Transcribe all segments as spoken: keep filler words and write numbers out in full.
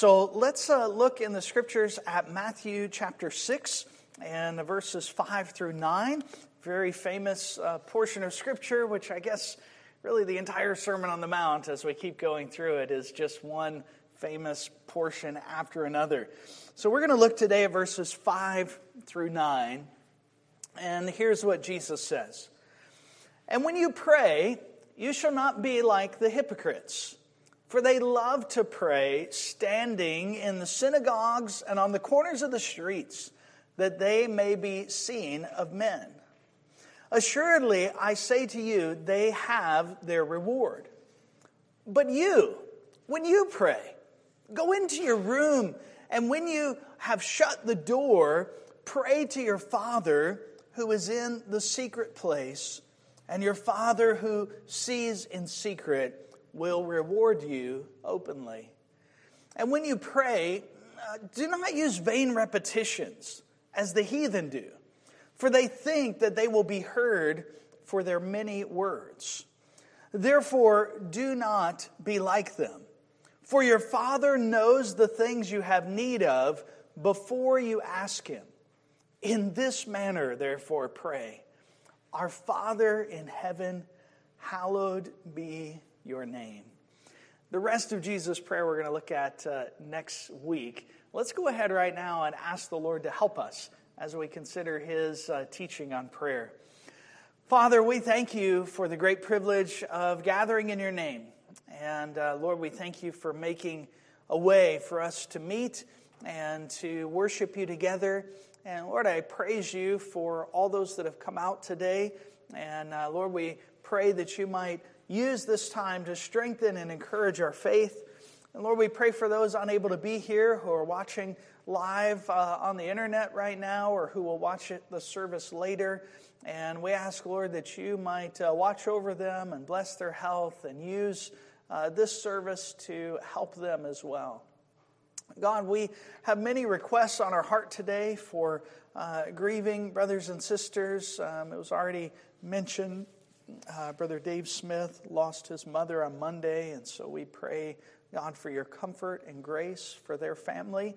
So let's uh, look in the scriptures at Matthew chapter six and verses five through nine. Very famous uh, portion of scripture, which I guess really the entire Sermon on the Mount, as we keep going through it, is just one famous portion after another. So we're going to look today at verses five through nine. And here's what Jesus says. And when you pray, you shall not be like the hypocrites, for they love to pray standing in the synagogues and on the corners of the streets, that they may be seen of men. Assuredly, I say to you, they have their reward. But you, when you pray, go into your room, and when you have shut the door, pray to your Father who is in the secret place, and your Father who sees in secret will reward you openly. And when you pray, uh, do not use vain repetitions, as the heathen do, for they think that they will be heard for their many words. Therefore, do not be like them, for your Father knows the things you have need of before you ask Him. In this manner, therefore, pray, Our Father in heaven, hallowed be your name. The rest of Jesus' prayer we're going to look at uh, next week. Let's go ahead right now and ask the Lord to help us as we consider His uh, teaching on prayer. Father, we thank You for the great privilege of gathering in Your name. And uh, Lord, we thank You for making a way for us to meet and to worship You together. And Lord, I praise You for all those that have come out today. And uh, Lord, we pray that You might use this time to strengthen and encourage our faith. And Lord, we pray for those unable to be here who are watching live uh, on the internet right now or who will watch it, the service later. And we ask, Lord, that You might uh, watch over them and bless their health and use uh, this service to help them as well. God, we have many requests on our heart today for uh, grieving brothers and sisters. Um, it was already mentioned. Uh, Brother Dave Smith lost his mother on Monday, and so we pray, God, for Your comfort and grace for their family.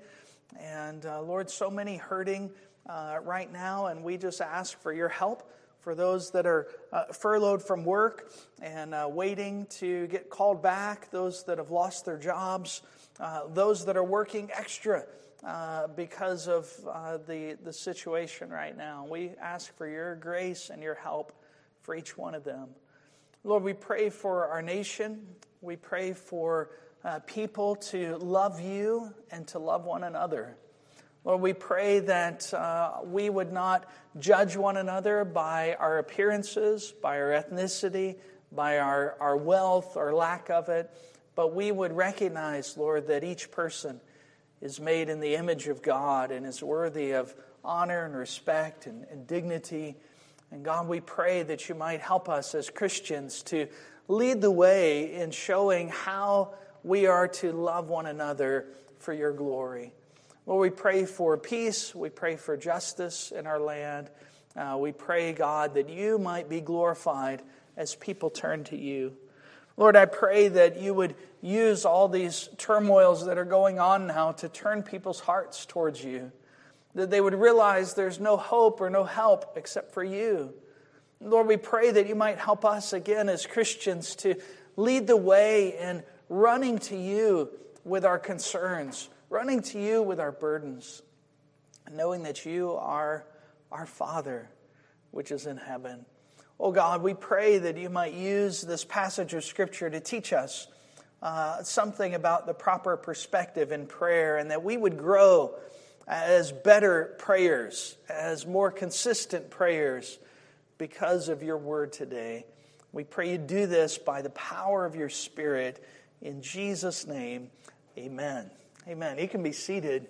And uh, Lord, so many hurting uh, right now, and we just ask for Your help for those that are uh, furloughed from work and uh, waiting to get called back, those that have lost their jobs, uh, those that are working extra uh, because of uh, the, the situation right now. We ask for Your grace and Your help for each one of them. Lord, we pray for our nation. We pray for uh, people to love You and to love one another. Lord, we pray that uh, we would not judge one another by our appearances, by our ethnicity, by our, our wealth or lack of it, but we would recognize, Lord, that each person is made in the image of God and is worthy of honor and respect and, and dignity. And God, we pray that You might help us as Christians to lead the way in showing how we are to love one another for Your glory. Lord, we pray for peace. We pray for justice in our land. Uh, we pray, God, that You might be glorified as people turn to You. Lord, I pray that You would use all these turmoils that are going on now to turn people's hearts towards You, that they would realize there's no hope or no help except for You. Lord, we pray that You might help us again as Christians to lead the way in running to You with our concerns, running to You with our burdens, knowing that You are our Father, which is in heaven. Oh God, we pray that You might use this passage of Scripture to teach us uh, something about the proper perspective in prayer, and that we would grow as better prayers, as more consistent prayers because of Your word today. We pray You do this by the power of Your Spirit. In Jesus' name, amen. Amen. You can be seated.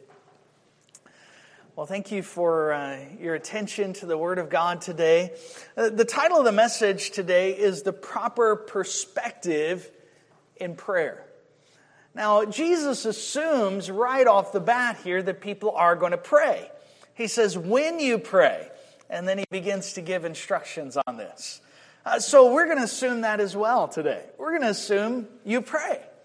Well, thank you for uh, your attention to the Word of God today. Uh, the title of the message today is The Proper Perspective in Prayer. Now, Jesus assumes right off the bat here that people are going to pray. He says, when you pray, and then He begins to give instructions on this. Uh, so we're going to assume that as well today. We're going to assume you pray.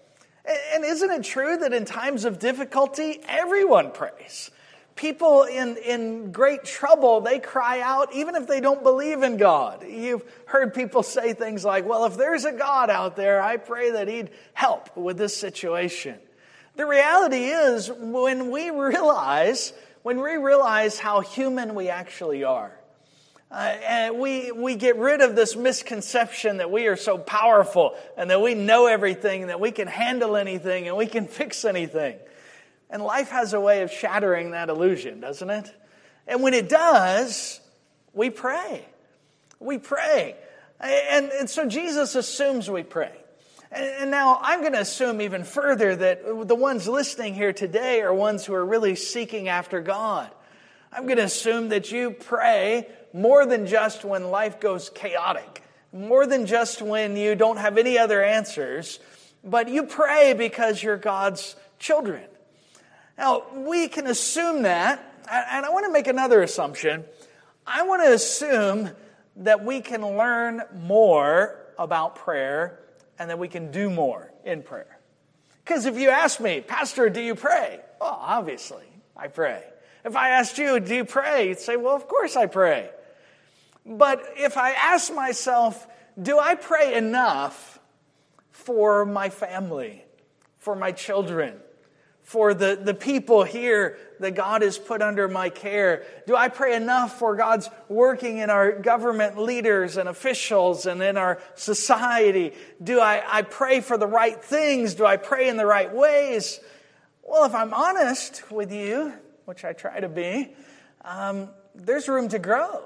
And isn't it true that in times of difficulty, everyone prays? People in, in great trouble, they cry out even if they don't believe in God. You've heard people say things like, well, if there's a God out there, I pray that He'd help with this situation. The reality is, when we realize, when we realize how human we actually are, uh, and we, we get rid of this misconception that we are so powerful and that we know everything, that we can handle anything and we can fix anything. And life has a way of shattering that illusion, doesn't it? And when it does, we pray. We pray. And, and so Jesus assumes we pray. And, and now I'm going to assume even further that the ones listening here today are ones who are really seeking after God. I'm going to assume that you pray more than just when life goes chaotic, more than just when you don't have any other answers, but you pray because you're God's children. Now, we can assume that, and I want to make another assumption. I want to assume that we can learn more about prayer and that we can do more in prayer. Because if you ask me, Pastor, do you pray? Well, obviously, I pray. If I asked you, do you pray? You'd say, well, of course I pray. But if I ask myself, do I pray enough for my family, for my children, for the, the people here that God has put under my care? Do I pray enough for God's working in our government leaders and officials and in our society? Do I, I pray for the right things? Do I pray in the right ways? Well, if I'm honest with you, which I try to be, um, there's room to grow.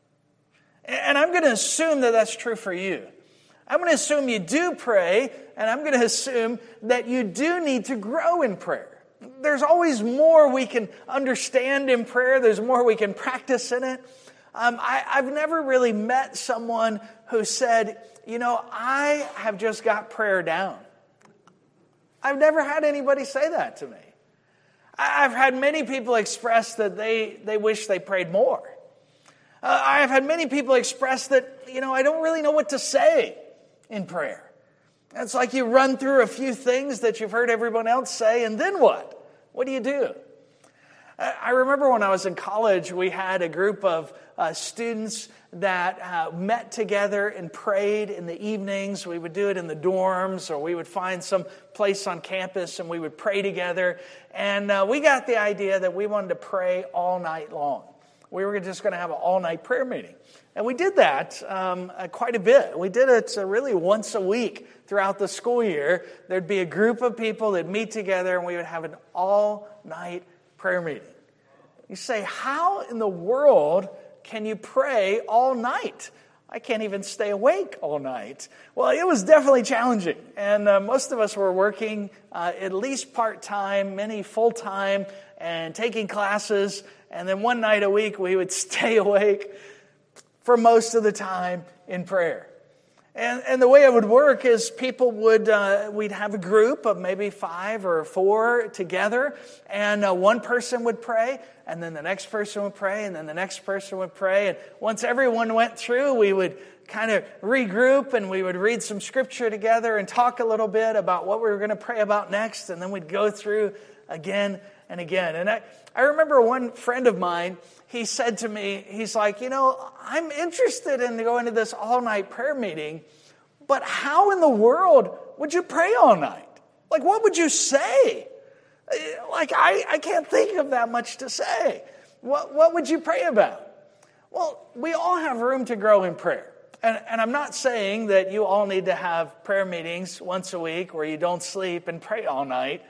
And I'm going to assume that that's true for you. I'm going to assume you do pray, and I'm going to assume that you do need to grow in prayer. There's always more we can understand in prayer. There's more we can practice in it. Um, I, I've never really met someone who said, you know, I have just got prayer down. I've never had anybody say that to me. I, I've had many people express that they, they wish they prayed more. Uh, I have had many people express that, you know, I don't really know what to say in prayer. It's like you run through a few things that you've heard everyone else say, and then what? What do you do? I remember when I was in college, we had a group of uh, students that uh, met together and prayed in the evenings. We would do it in the dorms, or we would find some place on campus and we would pray together. And uh, we got the idea that we wanted to pray all night long. We were just going to have an all-night prayer meeting. And we did that um, uh, quite a bit. We did it uh, really once a week throughout the school year. There'd be a group of people that meet together, and we would have an all-night prayer meeting. You say, how in the world can you pray all night? I can't even stay awake all night. Well, it was definitely challenging. And uh, most of us were working uh, at least part-time, many full-time, and taking classes. And then one night a week, we would stay awake for most of the time in prayer. And, and the way it would work is people would, uh, we'd have a group of maybe five or four together, and uh, one person would pray, and then the next person would pray, and then the next person would pray. And once everyone went through, we would kind of regroup, and we would read some scripture together and talk a little bit about what we were going to pray about next, and then we'd go through again and again. And I, I remember one friend of mine, he said to me, he's like, you know, I'm interested in going to this all-night prayer meeting, but how in the world would you pray all night? Like, what would you say? Like, I, I can't think of that much to say. What, what would you pray about? Well, we all have room to grow in prayer. And, and I'm not saying that you all need to have prayer meetings once a week where you don't sleep and pray all night.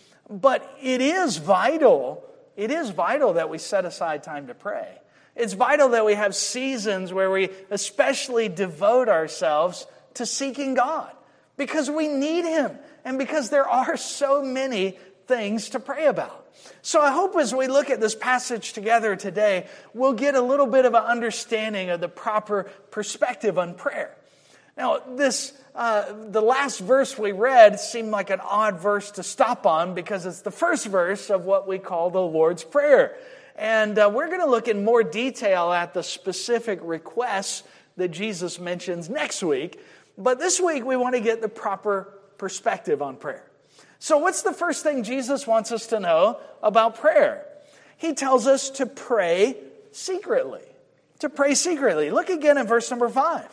But it is vital, it is vital that we set aside time to pray. It's vital that we have seasons where we especially devote ourselves to seeking God, because we need Him and because there are so many things to pray about. So I hope as we look at this passage together today, we'll get a little bit of an understanding of the proper perspective on prayer. Now, this uh, the last verse we read seemed like an odd verse to stop on because it's the first verse of what we call the Lord's Prayer. And uh, we're going to look in more detail at the specific requests that Jesus mentions next week. But this week we want to get the proper perspective on prayer. So what's the first thing Jesus wants us to know about prayer? He tells us to pray secretly. To pray secretly. Look again in verse number five.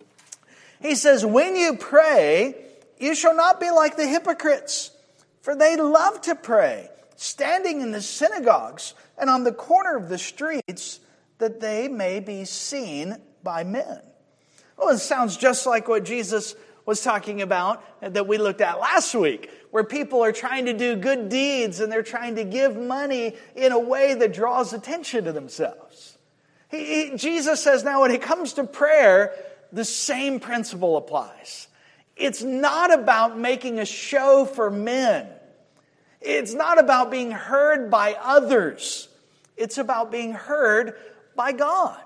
He says, when you pray, you shall not be like the hypocrites, for they love to pray, standing in the synagogues and on the corner of the streets, that they may be seen by men. Well, it sounds just like what Jesus was talking about that we looked at last week, where people are trying to do good deeds and they're trying to give money in a way that draws attention to themselves. He, he, Jesus says now when it comes to prayer, the same principle applies. It's not about making a show for men. It's not about being heard by others. It's about being heard by God.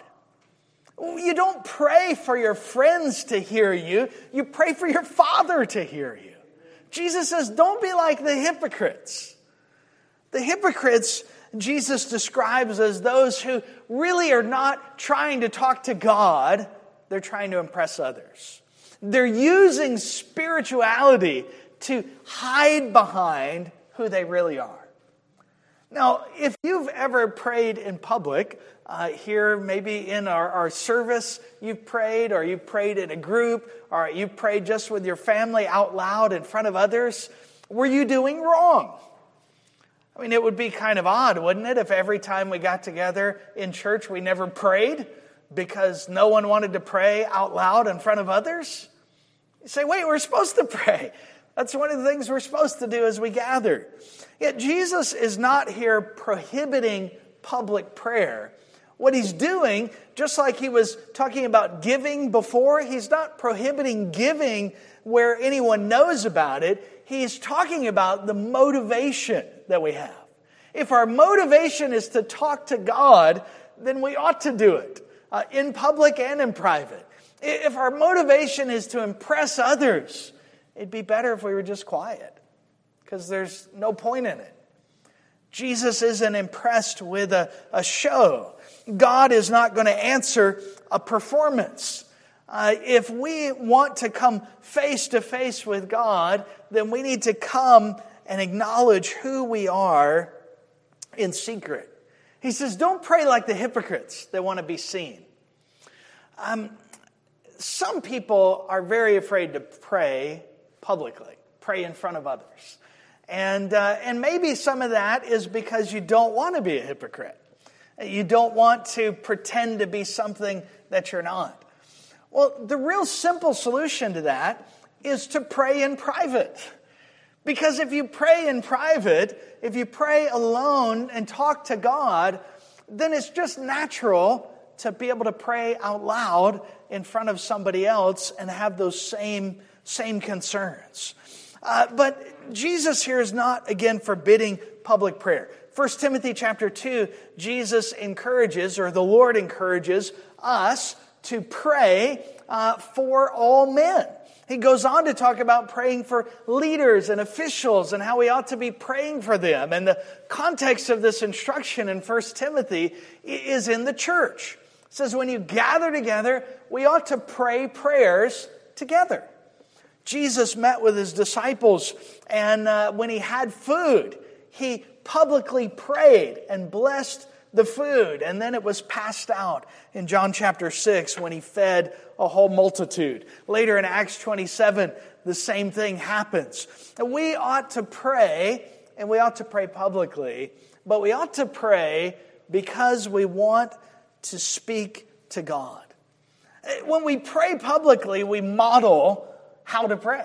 You don't pray for your friends to hear you. You pray for your Father to hear you. Jesus says, don't be like the hypocrites. The hypocrites, Jesus describes as those who really are not trying to talk to God. They're trying to impress others. They're using spirituality to hide behind who they really are. Now, if you've ever prayed in public, uh, here maybe in our, our service you've prayed, or you've prayed in a group, or you've prayed just with your family out loud in front of others, were you doing wrong? I mean, it would be kind of odd, wouldn't it, if every time we got together in church we never prayed because no one wanted to pray out loud in front of others? You say, wait, we're supposed to pray. That's one of the things we're supposed to do as we gather. Yet Jesus is not here prohibiting public prayer. What he's doing, just like he was talking about giving before, he's not prohibiting giving where anyone knows about it. He's talking about the motivation that we have. If our motivation is to talk to God, then we ought to do it, uh, in public and in private. If our motivation is to impress others, it'd be better if we were just quiet, because there's no point in it. Jesus isn't impressed with a, a show. God is not going to answer a performance. Uh, if we want to come face to face with God, then we need to come and acknowledge who we are in secret. He says, don't pray like the hypocrites that want to be seen. Um, some people are very afraid to pray publicly, pray in front of others. And uh, and maybe some of that is because you don't want to be a hypocrite. You don't want to pretend to be something that you're not. Well, the real simple solution to that is to pray in private. Because if you pray in private, if you pray alone and talk to God, then it's just natural to be able to pray out loud in front of somebody else and have those same, same concerns. Uh, but Jesus here is not, again, forbidding public prayer. First Timothy chapter two, Jesus encourages, or the Lord encourages us to pray uh, for all men. He goes on to talk about praying for leaders and officials and how we ought to be praying for them. And the context of this instruction in First Timothy is in the church. It says when you gather together, we ought to pray prayers together. Jesus met with his disciples, and uh, when he had food, he publicly prayed and blessed the food, and then it was passed out in John chapter six when he fed a whole multitude. Later in Acts twenty-seven, the same thing happens. And we ought to pray, and we ought to pray publicly, but we ought to pray because we want to speak to God. When we pray publicly, we model how to pray.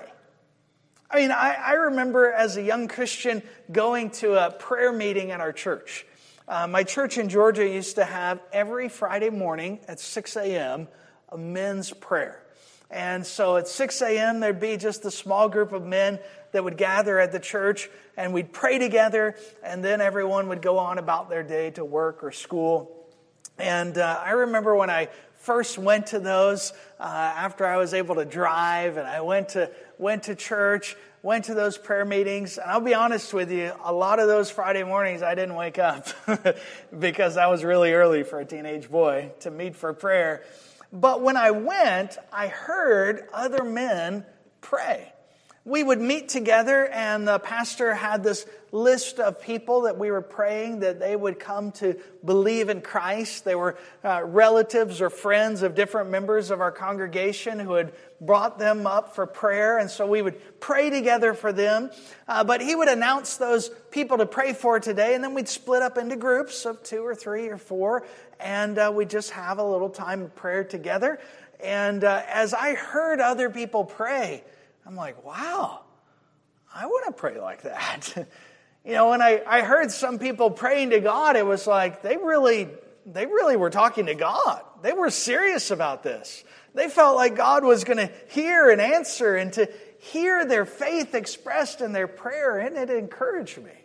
I mean, I, I remember as a young Christian going to a prayer meeting at our church. Uh, my church in Georgia used to have every Friday morning at six a.m. a men's prayer. And so at six a.m. there'd be just a small group of men that would gather at the church, and we'd pray together, and then everyone would go on about their day to work or school. And uh, I remember when I first went to those uh, after I was able to drive, and I went to went to church, went to those prayer meetings. And I'll be honest with you, a lot of those Friday mornings I didn't wake up because that was really early for a teenage boy to meet for prayer. But when I went, I heard other men pray. we would meet together, and the pastor had this list of people that we were praying that they would come to believe in Christ. They were uh, relatives or friends of different members of our congregation who had brought them up for prayer, and so we would pray together for them. Uh, but he would announce those people to pray for today, and then we'd split up into groups of two or three or four, and uh, we'd just have a little time of prayer together. And uh, as I heard other people pray, I'm like, wow, I want to pray like that. You know, when I, I heard some people praying to God, it was like they really, they really were talking to God. They were serious about this. They felt like God was going to hear and answer, and to hear their faith expressed in their prayer, and it encouraged me.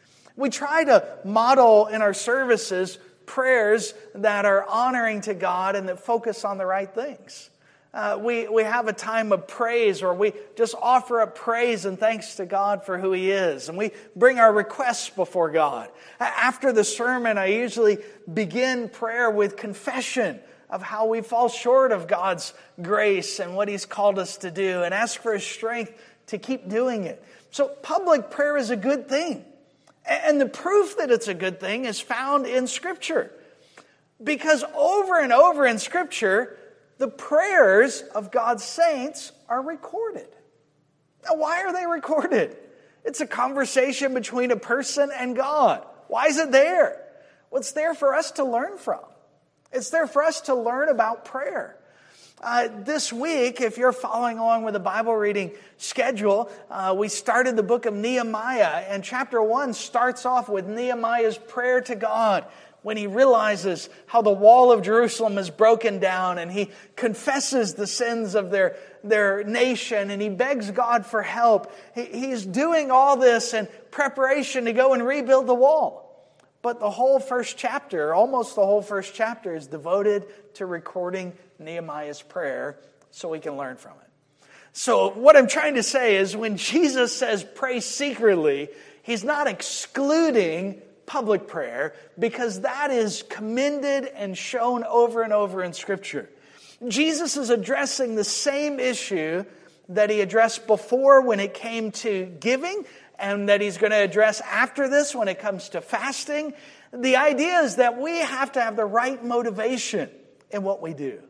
We try to model in our services prayers that are honoring to God and that focus on the right things. Uh, we, we have a time of praise, or we just offer up praise and thanks to God for who He is. And we bring our requests before God. After the sermon, I usually begin prayer with confession of how we fall short of God's grace and what He's called us to do, and ask for His strength to keep doing it. So public prayer is a good thing. And the proof that it's a good thing is found in Scripture. Because over and over in Scripture, the prayers of God's saints are recorded. Now, why are they recorded? It's a conversation between a person and God. Why is it there? Well, it's there for us to learn from. It's there for us to learn about prayer. Uh, this week, if you're following along with the Bible reading schedule, uh, we started the book of Nehemiah, and chapter one starts off with Nehemiah's prayer to God, when he realizes how the wall of Jerusalem is broken down, and he confesses the sins of their, their nation, and he begs God for help. He, he's doing all this in preparation to go and rebuild the wall. But the whole first chapter, almost the whole first chapter, is devoted to recording Nehemiah's prayer so we can learn from it. So what I'm trying to say is, when Jesus says pray secretly, He's not excluding public prayer, because that is commended and shown over and over in Scripture. Jesus is addressing the same issue that He addressed before when it came to giving, and that He's going to address after this when it comes to fasting. The idea is that we have to have the right motivation in what we do.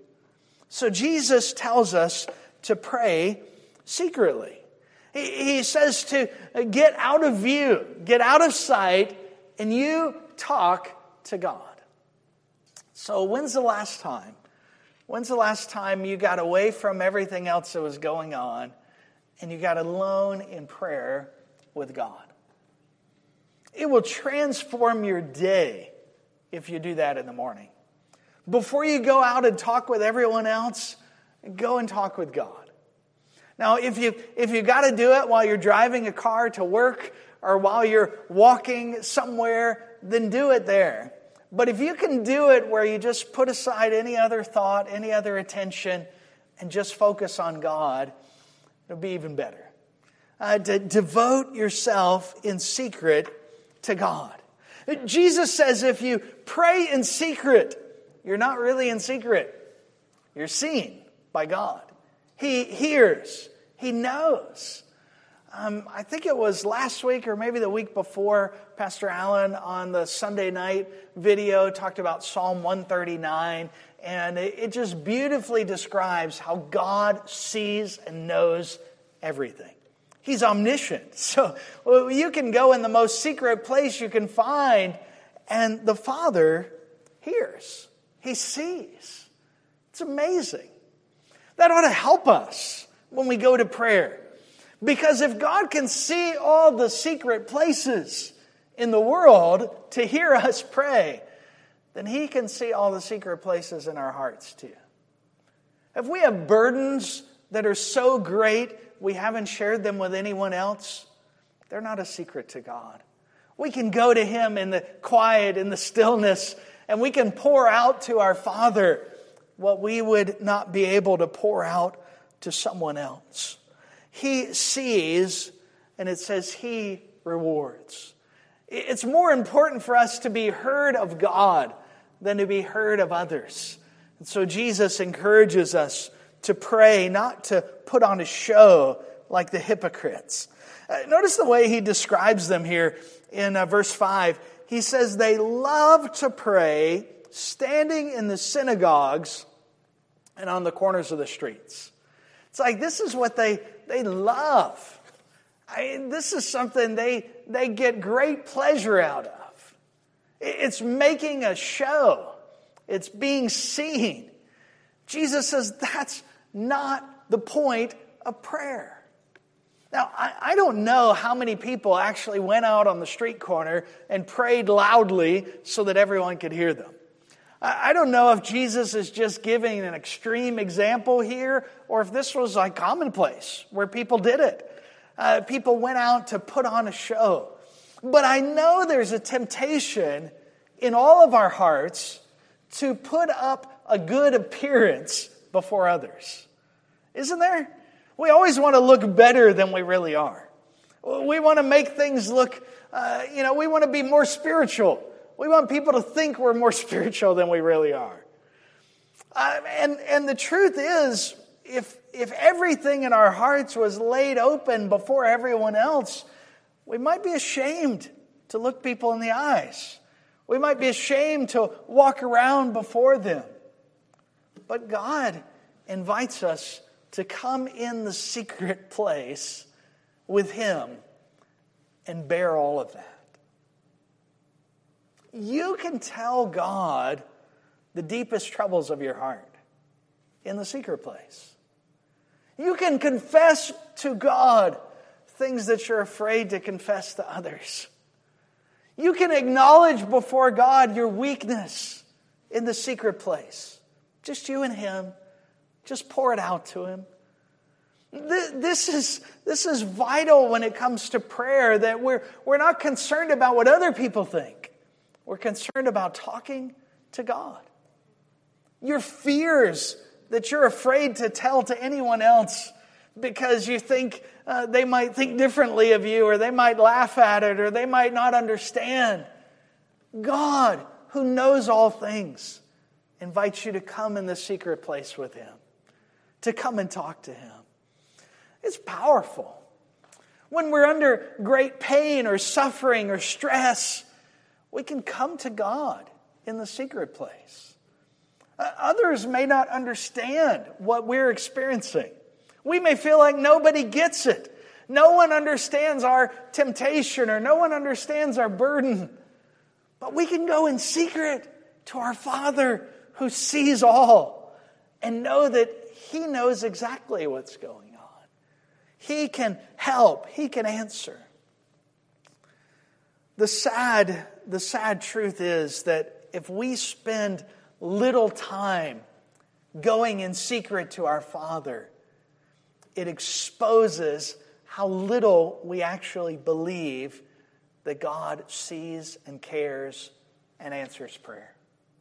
So Jesus tells us to pray secretly. He, he says to get out of view, get out of sight, and you talk to God. So when's the last time? When's the last time you got away from everything else that was going on and you got alone in prayer with God? It will transform your day if you do that in the morning. Before you go out and talk with everyone else, go and talk with God. Now, if you if you got to do it while you're driving a car to work, or while you're walking somewhere, then do it there. But if you can do it where you just put aside any other thought, any other attention, and just focus on God, it'll be even better. Uh, to devote yourself in secret to God. Jesus says if you pray in secret, you're not really in secret. You're seen by God. He hears. He knows. Um, I think it was last week or maybe the week before, Pastor Allen on the Sunday night video talked about Psalm one thirty-nine, and it, it just beautifully describes how God sees and knows everything. He's omniscient. So well, you can go in the most secret place you can find, and the Father hears. He sees. It's amazing. That ought to help us when we go to prayer. Because if God can see all the secret places in the world to hear us pray, then He can see all the secret places in our hearts too. If we have burdens that are so great we haven't shared them with anyone else, they're not a secret to God. We can go to Him in the quiet, in the stillness, and we can pour out to our Father what we would not be able to pour out to someone else. He sees, and it says He rewards. It's more important for us to be heard of God than to be heard of others. And so Jesus encourages us to pray, not to put on a show, like the hypocrites. Uh, notice the way he describes them here in uh, verse five. He says they love to pray standing in the synagogues and on the corners of the streets. It's like this is what they, they love. I mean, this is something they, they get great pleasure out of. It's making a show. It's being seen. Jesus says that's not the point of prayer. Now, I, I don't know how many people actually went out on the street corner and prayed loudly so that everyone could hear them. I, I don't know if Jesus is just giving an extreme example here or if this was like commonplace where people did it. Uh, people went out to put on a show. But I know there's a temptation in all of our hearts to put up a good appearance before others. Isn't there? We always want to look better than we really are. We want to make things look, uh, you know, we want to be more spiritual. We want people to think we're more spiritual than we really are. Uh, and, and the truth is, if, if everything in our hearts was laid open before everyone else, we might be ashamed to look people in the eyes. We might be ashamed to walk around before them. But God invites us to come in the secret place with Him and bear all of that. You can tell God the deepest troubles of your heart in the secret place. You can confess to God things that you're afraid to confess to others. You can acknowledge before God your weakness in the secret place. Just you and Him. Just pour it out to Him. This is, this is vital when it comes to prayer, that we're, we're not concerned about what other people think. We're concerned about talking to God. Your fears that you're afraid to tell to anyone else because you think uh, they might think differently of you, or they might laugh at it, or they might not understand. God, who knows all things, invites you to come in the secret place with Him, to come and talk to Him. It's powerful. When we're under great pain or suffering or stress, we can come to God in the secret place. Uh, others may not understand what we're experiencing. We may feel like nobody gets it. No one understands our temptation, or no one understands our burden. But we can go in secret to our Father who sees all and know that He knows exactly what's going on. He can help. He can answer. The sad, the sad truth is that if we spend little time going in secret to our Father, it exposes how little we actually believe that God sees and cares and answers prayer.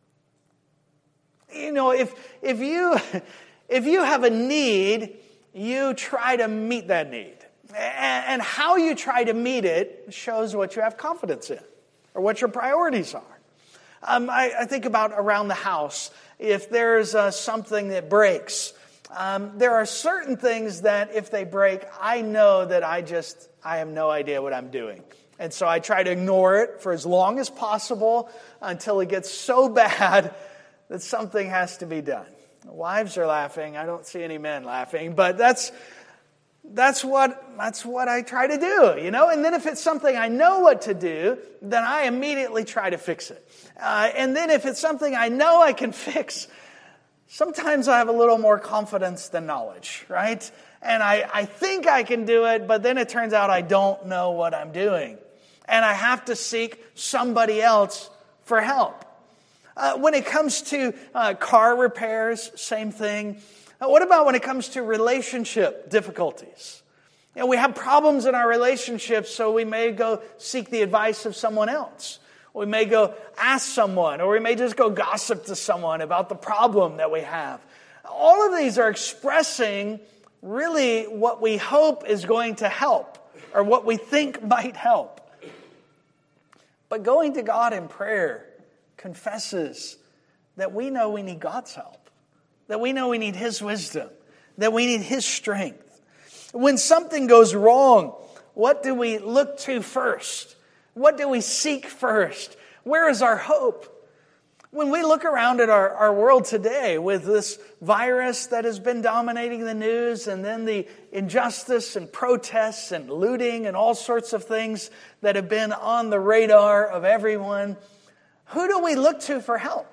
You know, if if you if you have a need, you try to meet that need. And how you try to meet it shows what you have confidence in or what your priorities are. Um, I, I think about around the house. If there's uh, something that breaks, um, there are certain things that if they break, I know that I just, I have no idea what I'm doing. And so I try to ignore it for as long as possible until it gets so bad that something has to be done. Wives are laughing. I don't see any men laughing, but that's that's what that's what I try to do, you know. And then if it's something I know what to do, then I immediately try to fix it. Uh, and then if it's something I know I can fix, sometimes I have a little more confidence than knowledge, right? And I, I think I can do it, but then it turns out I don't know what I'm doing. And I have to seek somebody else for help. Uh, when it comes to uh, car repairs, same thing. Uh, what about when it comes to relationship difficulties? You know, we have problems in our relationships, so we may go seek the advice of someone else. We may go ask someone, or we may just go gossip to someone about the problem that we have. All of these are expressing really what we hope is going to help, or what we think might help. But going to God in prayer confesses that we know we need God's help, that we know we need His wisdom, that we need His strength. When something goes wrong, what do we look to first? What do we seek first? Where is our hope? When we look around at our, our world today with this virus that has been dominating the news, and then the injustice and protests and looting and all sorts of things that have been on the radar of everyone, who do we look to for help?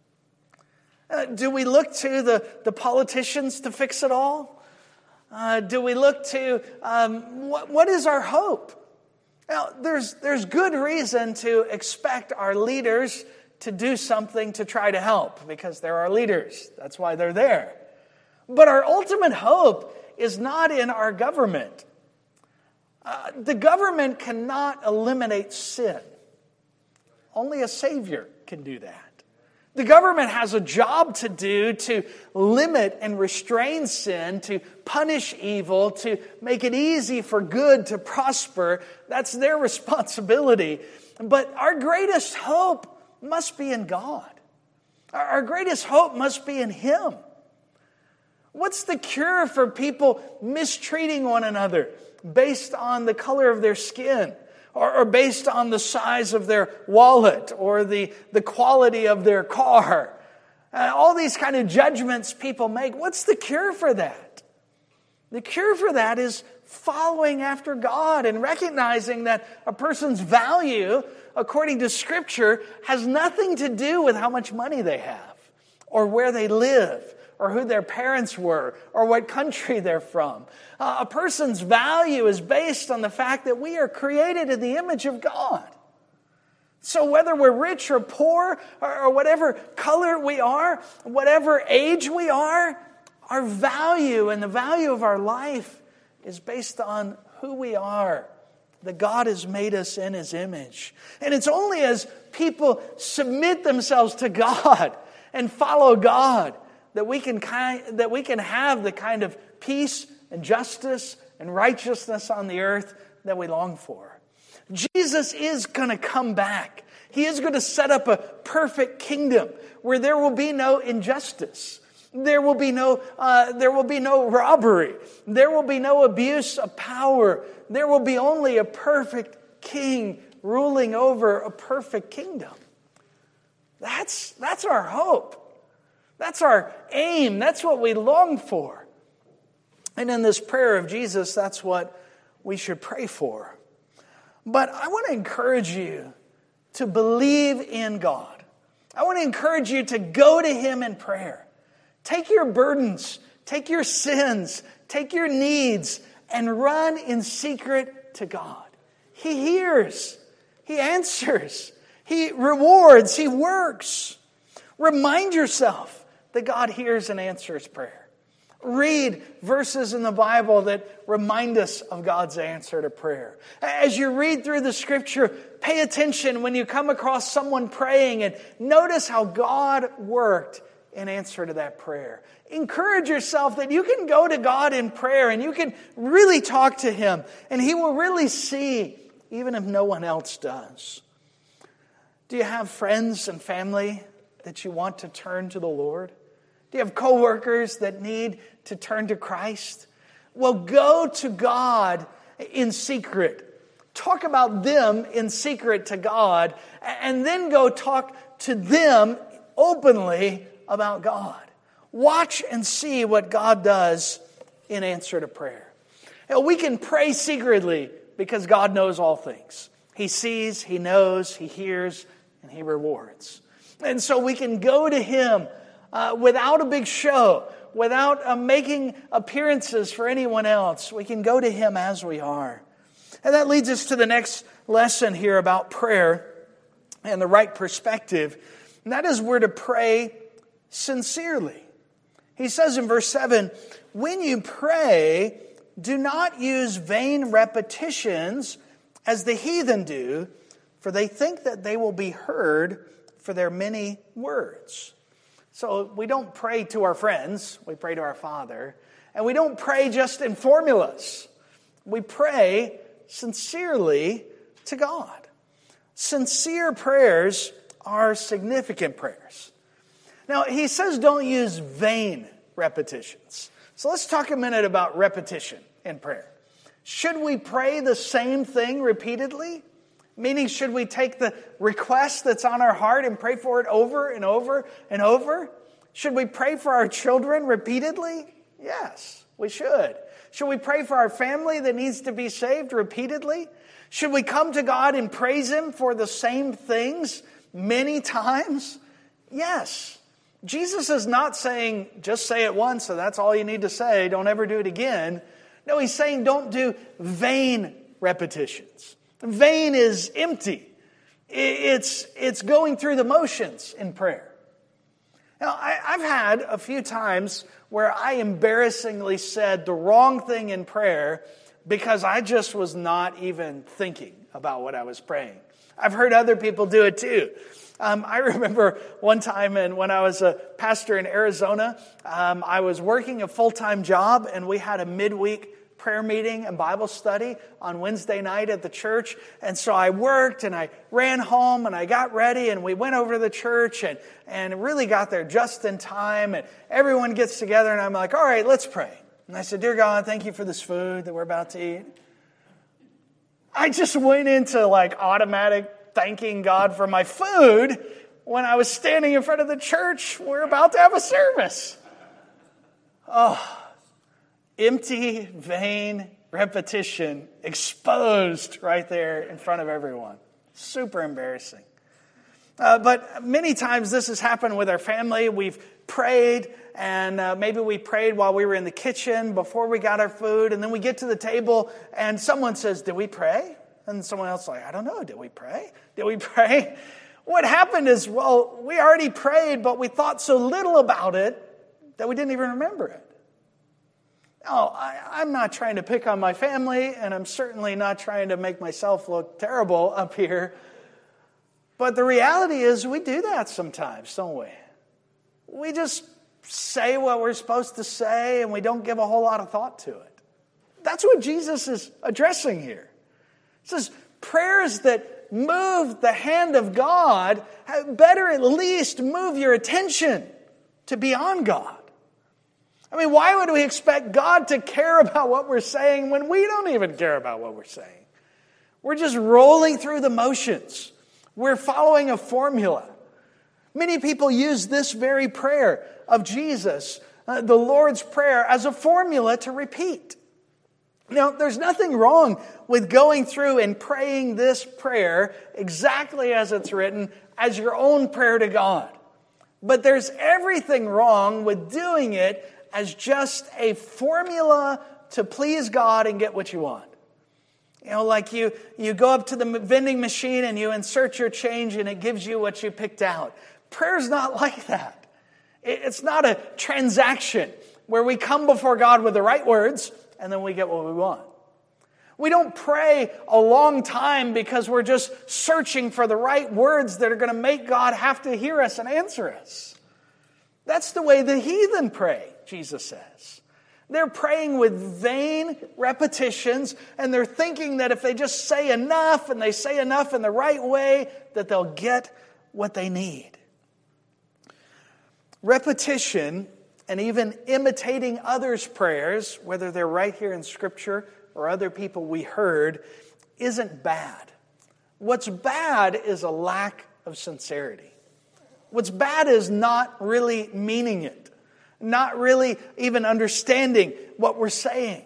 Uh, do we look to the, the politicians to fix it all? Uh, do we look to, um, what, what is our hope? Now, there's, there's good reason to expect our leaders to do something to try to help, because they're our leaders. That's why they're there. But our ultimate hope is not in our government. Uh, the government cannot eliminate sin. Only a Savior can do that. The government has a job to do to limit and restrain sin, to punish evil, to make it easy for good to prosper. That's their responsibility. But our greatest hope must be in God. Our greatest hope must be in Him. What's the cure for people mistreating one another based on the color of their skin, or, or based on the size of their wallet, or the, the quality of their car? Uh, all these kind of judgments people make. What's the cure for that? The cure for that is following after God and recognizing that a person's value, according to Scripture, has nothing to do with how much money they have, or where they live, or who their parents were, or what country they're from. Uh, a person's value is based on the fact that we are created in the image of God. So whether we're rich or poor, or, or whatever color we are, whatever age we are, our value and the value of our life is based on who we are, that God has made us in His image. And it's only as people submit themselves to God and follow God that we can kind, that we can have the kind of peace and justice and righteousness on the earth that we long for. Jesus is going to come back. He is going to set up a perfect kingdom where there will be no injustice. There will be no, uh, there will be no robbery. There will be no abuse of power. There will be only a perfect king ruling over a perfect kingdom. That's, that's our hope. That's our aim. That's what we long for. And in this prayer of Jesus, that's what we should pray for. But I want to encourage you to believe in God. I want to encourage you to go to Him in prayer. Take your burdens, take your sins, take your needs, and run in secret to God. He hears. He answers. He rewards. He works. Remind yourself that God hears and answers prayer. Read verses in the Bible that remind us of God's answer to prayer. As you read through the Scripture, pay attention when you come across someone praying and notice how God worked in answer to that prayer. Encourage yourself that you can go to God in prayer and you can really talk to Him, and He will really see, even if no one else does. Do you have friends and family that you want to turn to the Lord? Do you have coworkers that need to turn to Christ? Well, go to God in secret. Talk about them in secret to God, and then go talk to them openly about God. Watch and see what God does in answer to prayer. Now, we can pray secretly because God knows all things. He sees, He knows, He hears, and He rewards. And so we can go to Him uh, without a big show, without uh, making appearances for anyone else. We can go to Him as we are. And that leads us to the next lesson here about prayer and the right perspective. And that is we're to pray sincerely. He says in verse seven, when you pray, do not use vain repetitions as the heathen do, for they think that they will be heard for their many words. So we don't pray to our friends, we pray to our Father. And we don't pray just in formulas. We pray sincerely to God. Sincere prayers are significant prayers. Now, he says don't use vain repetitions. So let's talk a minute about repetition. in prayer? Should we pray the same thing repeatedly? Meaning, should we take the request that's on our heart and pray for it over and over and over? Should we pray for our children repeatedly? Yes, we should. Should we pray for our family that needs to be saved repeatedly? Should we come to God and praise Him for the same things many times? Yes. Jesus is not saying, just say it once, so that's all you need to say. Don't ever do it again. No, He's saying don't do vain repetitions. Vain is empty. It's, it's going through the motions in prayer. Now, I, I've had a few times where I embarrassingly said the wrong thing in prayer because I just was not even thinking about what I was praying. I've heard other people do it too. Um, I remember one time and when I was a pastor in Arizona, um, I was working a full-time job and we had a midweek prayer meeting and Bible study on Wednesday night at the church. And so I worked and I ran home and I got ready and we went over to the church and, and really got there just in time. And everyone gets together and I'm like, all right, let's pray. And I said, dear God, thank you for this food that we're about to eat. I just went into like automatic thanking God for my food when I was standing in front of the church. We're about to have a service. Oh, empty, vain repetition exposed right there in front of everyone. Super embarrassing. Uh, but many times this has happened with our family. We've prayed, and uh, maybe we prayed while we were in the kitchen before we got our food, and then we get to the table, and someone says, did we pray? And someone else is like, I don't know, did we pray? Did we pray? What happened is, well, we already prayed, but we thought so little about it that we didn't even remember it. No, I, I'm not trying to pick on my family, and I'm certainly not trying to make myself look terrible up here. But the reality is we do that sometimes, don't we? We just say what we're supposed to say, and we don't give a whole lot of thought to it. That's what Jesus is addressing here. He says, prayers that move the hand of God better at least move your attention to beyond God. I mean, why would we expect God to care about what we're saying when we don't even care about what we're saying? We're just rolling through the motions. We're following a formula. Many people use this very prayer of Jesus, uh, the Lord's Prayer, as a formula to repeat. Now, there's nothing wrong with going through and praying this prayer exactly as it's written as your own prayer to God. But there's everything wrong with doing it as just a formula to please God and get what you want. You know, like you, you go up to the vending machine and you insert your change and it gives you what you picked out. Prayer's not like that. It's not a transaction where we come before God with the right words and then we get what we want. We don't pray a long time because we're just searching for the right words that are going to make God have to hear us and answer us. That's the way the heathen pray, Jesus says. They're praying with vain repetitions, and they're thinking that if they just say enough, and they say enough in the right way, that they'll get what they need. Repetition and even imitating others' prayers, whether they're right here in Scripture or other people we heard, isn't bad. What's bad is a lack of sincerity. What's bad is not really meaning it, not really even understanding what we're saying.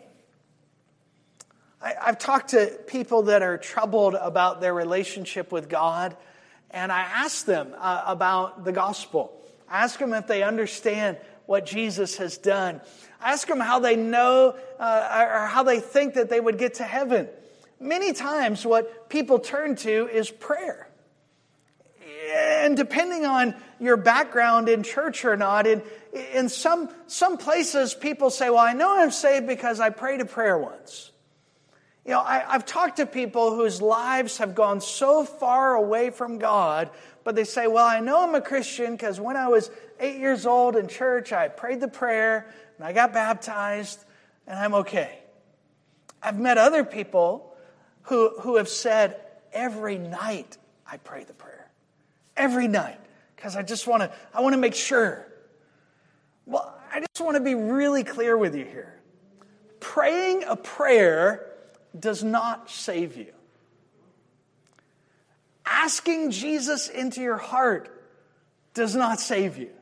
I, I've talked to people that are troubled about their relationship with God, and I ask them uh, about the gospel. I ask them if they understand what Jesus has done. I ask them how they know uh, or how they think that they would get to heaven. Many times what people turn to is prayer. And depending on your background in church or not, in, in some, some places people say, well, I know I'm saved because I prayed a prayer once. You know, I, I've talked to people whose lives have gone so far away from God, but they say, well, I know I'm a Christian because when I was eight years old in church, I prayed the prayer and I got baptized and I'm okay. I've met other people who, who have said, every night I pray the prayer. Every night, because I just want to, I want to make sure. Well, I just want to be really clear with you here. praying a prayer does not save you. Asking Jesus into your heart does not save you.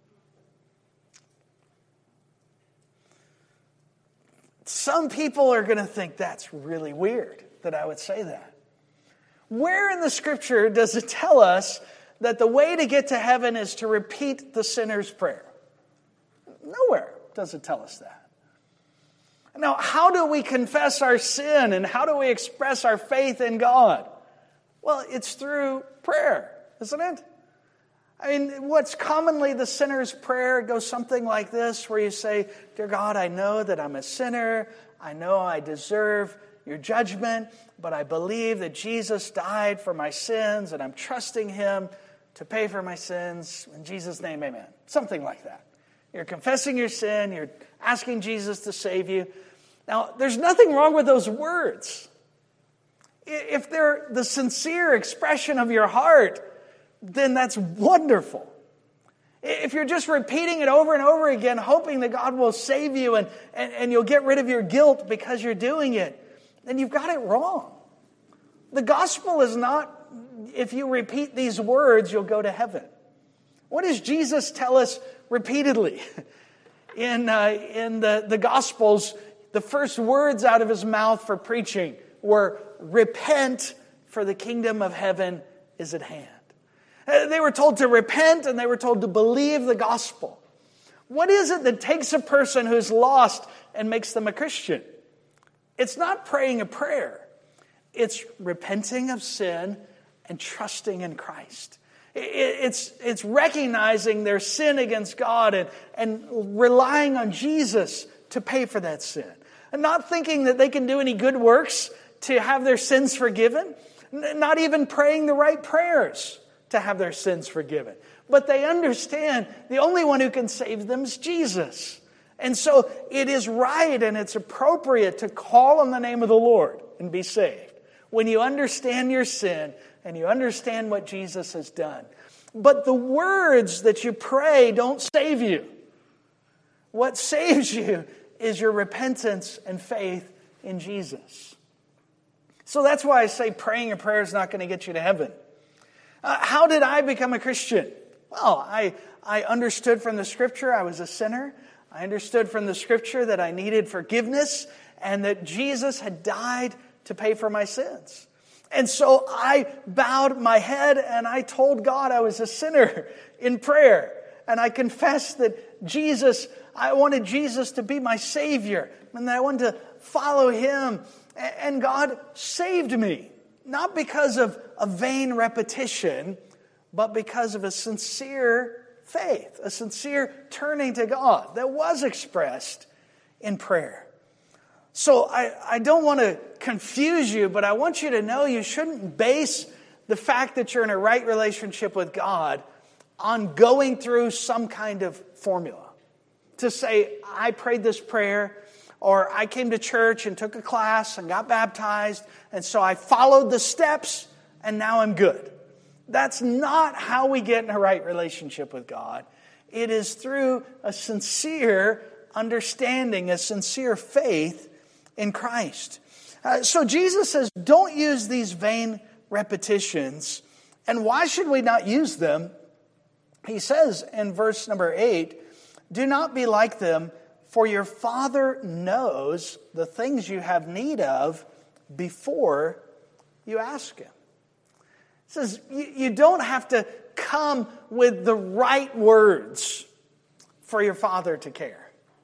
Some people are going to think that's really weird that I would say that. Where in the Scripture does it tell us that the way to get to heaven is to repeat the sinner's prayer? Nowhere does it tell us that. Now, how do we confess our sin and how do we express our faith in God? Well, it's through prayer, isn't it? I mean, what's commonly the sinner's prayer goes something like this, where you say, "Dear God, I know that I'm a sinner. I know I deserve your judgment, but I believe that Jesus died for my sins, and I'm trusting him to pay for my sins. In Jesus' name, amen." Something like that. You're confessing your sin. You're asking Jesus to save you. Now, there's nothing wrong with those words. If they're the sincere expression of your heart, then that's wonderful. If you're just repeating it over and over again, hoping that God will save you and, and, and you'll get rid of your guilt because you're doing it, then you've got it wrong. The gospel is not, if you repeat these words, you'll go to heaven. What does Jesus tell us repeatedly? In, uh, in the, the Gospels, the first words out of his mouth for preaching were, "Repent, for the kingdom of heaven is at hand." They were told to repent and they were told to believe the gospel. What is it that takes a person who's lost and makes them a Christian? It's not praying a prayer. It's repenting of sin and trusting in Christ. It's, it's recognizing their sin against God and, and relying on Jesus to pay for that sin. And not thinking that they can do any good works to have their sins forgiven. Not even praying the right prayers to have their sins forgiven. But they understand the only one who can save them is Jesus. And so it is right and it's appropriate to call on the name of the Lord and be saved when you understand your sin and you understand what Jesus has done. But the words that you pray don't save you. What saves you is your repentance and faith in Jesus. So that's why I say praying a prayer is not going to get you to heaven. Uh, how did I become a Christian? Well, I, I understood from the Scripture I was a sinner. I understood from the Scripture that I needed forgiveness and that Jesus had died to pay for my sins. And so I bowed my head and I told God I was a sinner in prayer. And I confessed that Jesus, I wanted Jesus to be my Savior. And that I wanted to follow Him. And God saved me. Not because of a vain repetition, but because of a sincere faith. A sincere turning to God that was expressed in prayer. So I, I don't want to confuse you, but I want you to know you shouldn't base the fact that you're in a right relationship with God on going through some kind of formula. To say, I prayed this prayer, or I came to church and took a class and got baptized, and so I followed the steps, and now I'm good. That's not how we get in a right relationship with God. It is through a sincere understanding, a sincere faith in Christ. Uh, so Jesus says, don't use these vain repetitions. And why should we not use them? He says in verse number eight, do not be like them, for your Father knows the things you have need of before you ask Him. He says, you, you don't have to come with the right words for your Father to care.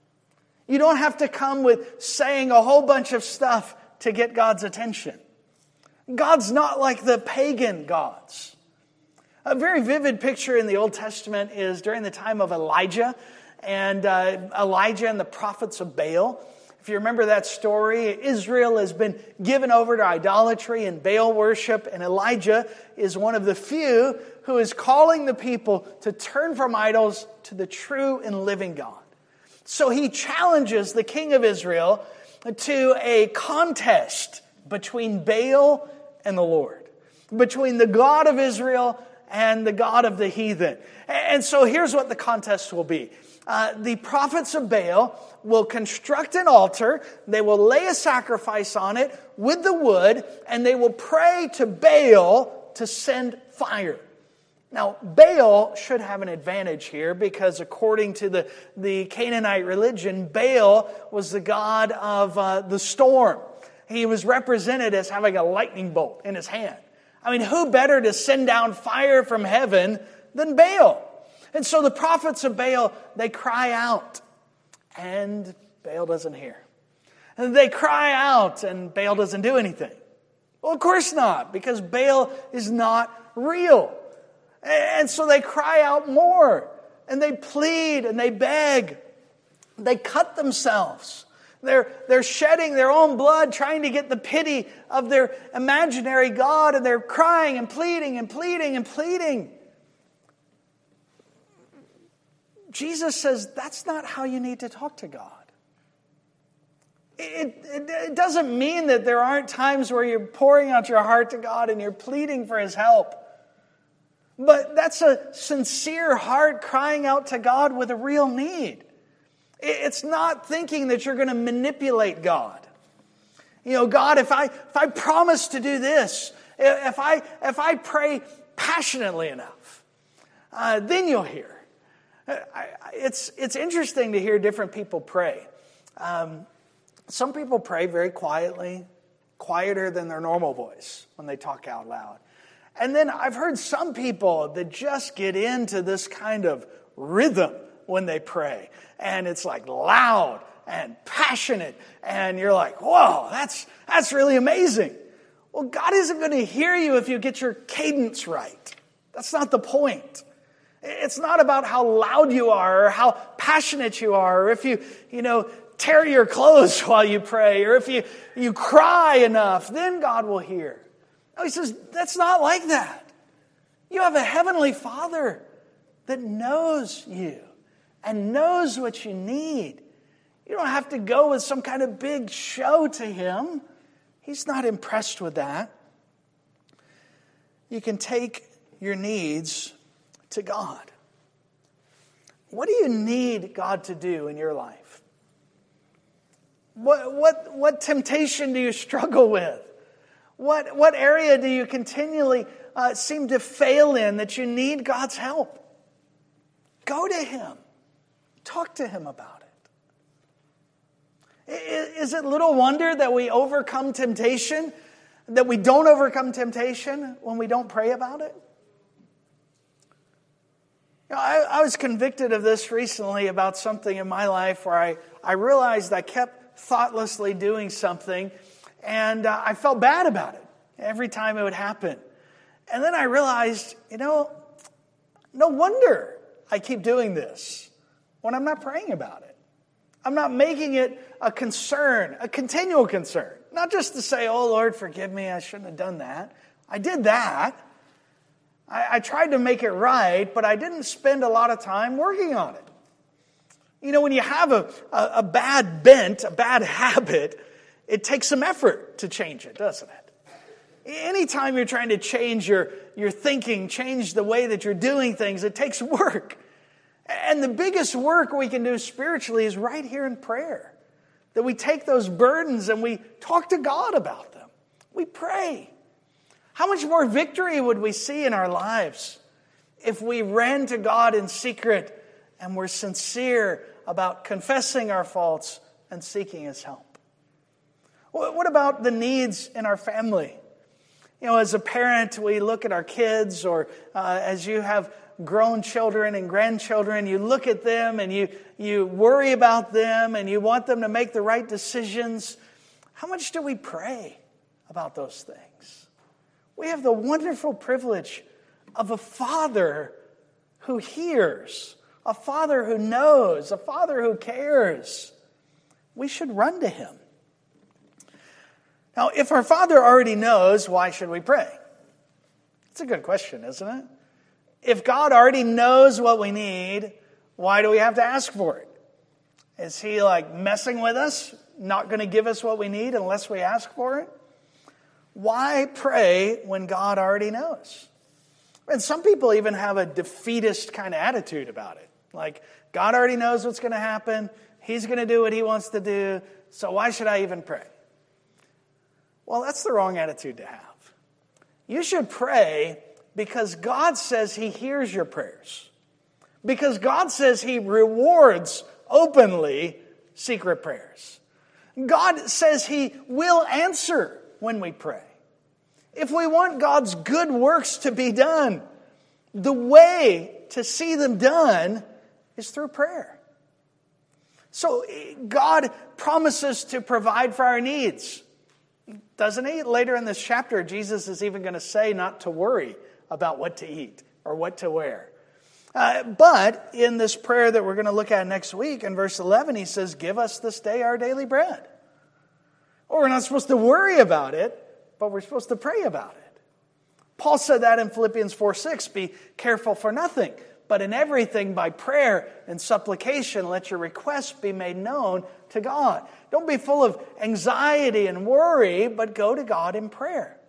You don't have to come with saying a whole bunch of stuff to get God's attention. God's not like the pagan gods. A very vivid picture in the Old Testament is during the time of Elijah and uh, Elijah and the prophets of Baal. If you remember that story, Israel has been given over to idolatry and Baal worship, and Elijah is one of the few who is calling the people to turn from idols to the true and living God. So he challenges the king of Israel to a contest between Baal and the Lord, between the God of Israel and the God of the heathen. And so here's what the contest will be. Uh, the prophets of Baal will construct an altar, they will lay a sacrifice on it with the wood, and they will pray to Baal to send fire. Now, Baal should have an advantage here because according to the, the Canaanite religion, Baal was the god of uh, the storm. He was represented as having a lightning bolt in his hand. I mean, who better to send down fire from heaven than Baal? And so the prophets of Baal, they cry out, and Baal doesn't hear. And they cry out, and Baal doesn't do anything. Well, of course not, because Baal is not real. And so they cry out more, and they plead, and they beg. They cut themselves. They're, they're shedding their own blood, trying to get the pity of their imaginary God, and they're crying and pleading and pleading and pleading. Jesus says that's not how you need to talk to God. It, it, it doesn't mean that there aren't times where you're pouring out your heart to God and you're pleading for His help. But that's a sincere heart crying out to God with a real need. It's not thinking that you're going to manipulate God. You know, God, if I if I promise to do this, if I if I pray passionately enough, uh, then you'll hear. I, it's it's interesting to hear different people pray. Um, some people pray very quietly, quieter than their normal voice when they talk out loud. And then I've heard some people that just get into this kind of rhythm when they pray. And it's like loud and passionate. And you're like, whoa, that's, that's really amazing. Well, God isn't going to hear you if you get your cadence right. That's not the point. It's not about how loud you are or how passionate you are or if you, you know, tear your clothes while you pray or if you, you cry enough, then God will hear. No, He says, that's not like that. You have a heavenly Father that knows you and knows what you need. You don't have to go with some kind of big show to Him. He's not impressed with that. You can take your needs to God. What do you need God to do in your life? What, what, what temptation do you struggle with? What, what area do you continually uh, seem to fail in that you need God's help? Go to Him. Talk to Him about it. Is it little wonder that we overcome temptation, that we don't overcome temptation when we don't pray about it? You know, I, I was convicted of this recently about something in my life where I, I realized I kept thoughtlessly doing something and uh, I felt bad about it every time it would happen. And then I realized, you know, no wonder I keep doing this when I'm not praying about it. I'm not making it a concern, a continual concern. Not just to say, oh, Lord, forgive me, I shouldn't have done that. I did that. I, I tried to make it right, but I didn't spend a lot of time working on it. You know, when you have a, a, a bad bent, a bad habit, it takes some effort to change it, doesn't it? Anytime you're trying to change your, your thinking, change the way that you're doing things, it takes work. And the biggest work we can do spiritually is right here in prayer. That we take those burdens and we talk to God about them. We pray. How much more victory would we see in our lives if we ran to God in secret and were sincere about confessing our faults and seeking His help? What about the needs in our family? You know, as a parent, we look at our kids, or uh, as you have grown children and grandchildren, you look at them and you, you worry about them and you want them to make the right decisions. How much do we pray about those things? We have the wonderful privilege of a Father who hears, a Father who knows, a Father who cares. We should run to Him. Now, if our Father already knows, why should we pray? It's a good question, isn't it? If God already knows what we need, why do we have to ask for it? Is He like messing with us, not going to give us what we need unless we ask for it? Why pray when God already knows? And some people even have a defeatist kind of attitude about it. Like, God already knows what's going to happen. He's going to do what he wants to do. So why should I even pray? Well, that's the wrong attitude to have. You should pray because God says he hears your prayers. Because God says he rewards openly secret prayers. God says he will answer when we pray. If we want God's good works to be done, the way to see them done is through prayer. So God promises to provide for our needs, doesn't he? Later in this chapter, Jesus is even going to say not to worry about what to eat or what to wear. Uh, but in this prayer that we're going to look at next week, in verse eleven, he says, give us this day our daily bread. Well, we're not supposed to worry about it, but we're supposed to pray about it. Paul said that in Philippians four six, be careful for nothing, but in everything by prayer and supplication, let your requests be made known to God. Don't be full of anxiety and worry, but go to God in prayer.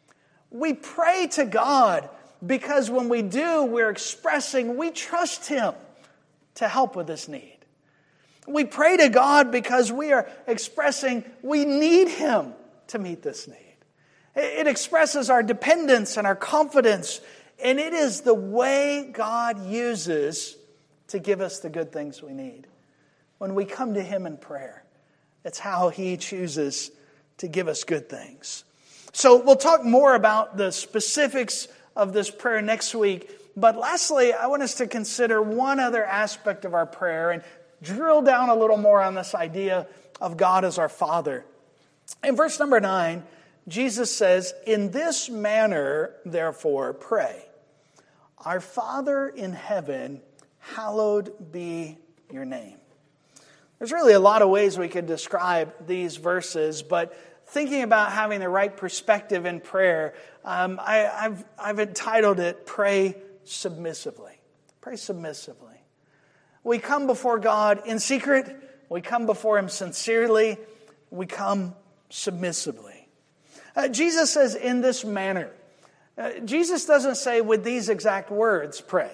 We pray to God because when we do, we're expressing we trust him to help with this need. We pray to God because we are expressing we need him to meet this need. It expresses our dependence and our confidence, and it is the way God uses to give us the good things we need. When we come to him in prayer, it's how he chooses to give us good things. So we'll talk more about the specifics of this prayer next week. But lastly, I want us to consider one other aspect of our prayer and drill down a little more on this idea of God as our Father. In verse number nine, Jesus says, in this manner, therefore, pray. Our Father in heaven, hallowed be your name. There's really a lot of ways we could describe these verses, but thinking about having the right perspective in prayer, um, I, I've, I've entitled it, Pray Submissively. Pray submissively. We come before God in secret. We come before him sincerely. We come submissively. Uh, Jesus says, in this manner. Uh, Jesus doesn't say with these exact words, pray.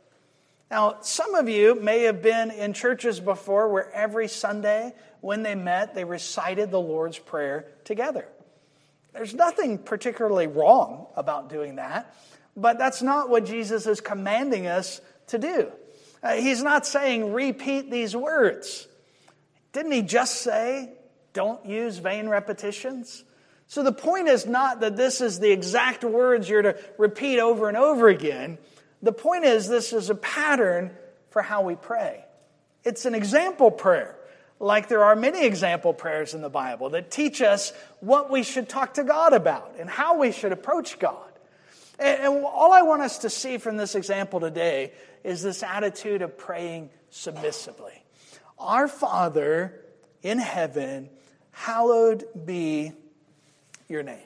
Now, some of you may have been in churches before where every Sunday when they met, they recited the Lord's Prayer together. There's nothing particularly wrong about doing that, but that's not what Jesus is commanding us to do. Uh, he's not saying repeat these words. Didn't he just say, don't use vain repetitions? So the point is not that this is the exact words you're to repeat over and over again. The point is this is a pattern for how we pray. It's an example prayer, like there are many example prayers in the Bible that teach us what we should talk to God about and how we should approach God. And, and all I want us to see from this example today is this attitude of praying submissively. Our Father in heaven, hallowed be your name.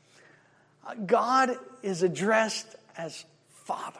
God is addressed as Father.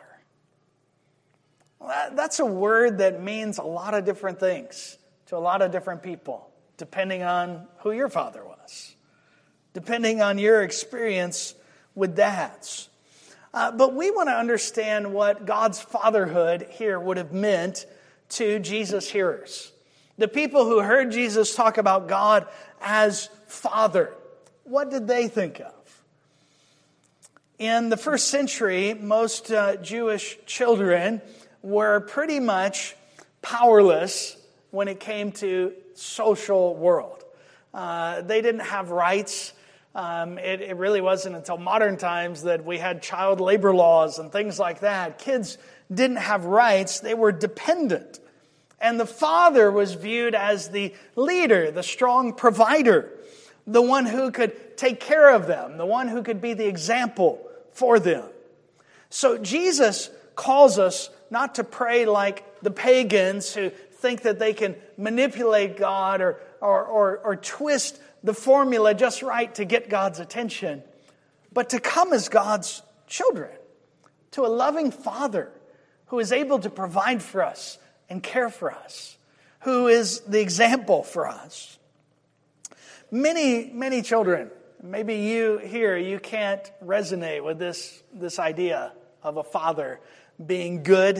Well, that's a word that means a lot of different things to a lot of different people, depending on who your father was, depending on your experience with dads. Uh, but we want to understand what God's fatherhood here would have meant to Jesus' hearers. The people who heard Jesus talk about God as Father, what did they think of? In the first century, most uh, Jewish children were pretty much powerless when it came to social world. Uh, they didn't have rights. Um, it, it really wasn't until modern times that we had child labor laws and things like that. Kids didn't have rights. They were dependent. And the father was viewed as the leader, the strong provider, the one who could take care of them, the one who could be the example for them. So Jesus calls us not to pray like the pagans who think that they can manipulate God or, or, or, or twist the formula just right to get God's attention, but to come as God's children, to a loving Father who is able to provide for us and care for us, who is the example for us. Many, many children, maybe you here, you can't resonate with this, this idea of a father being good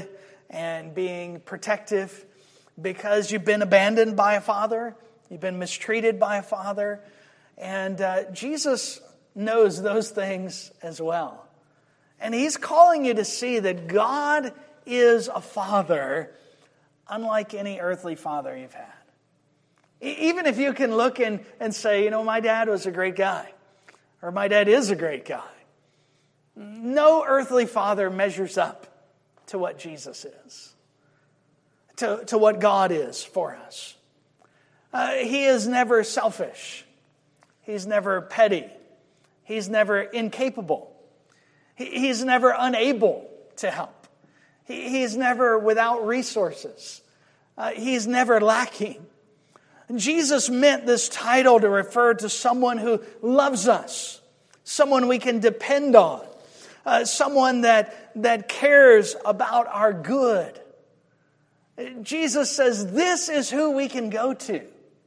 and being protective because you've been abandoned by a father, you've been mistreated by a father, and uh, Jesus knows those things as well. And He's calling you to see that God is a father unlike any earthly father you've had. Even if you can look and, and say, you know, my dad was a great guy, or my dad is a great guy. No earthly father measures up to what Jesus is, to, to what God is for us. Uh, he is never selfish. He's never petty. He's never incapable. He, he's never unable to help. He, he's never without resources. Uh, he's never lacking. Jesus meant this title to refer to someone who loves us, someone we can depend on, uh, someone that, that cares about our good. Jesus says this is who we can go to.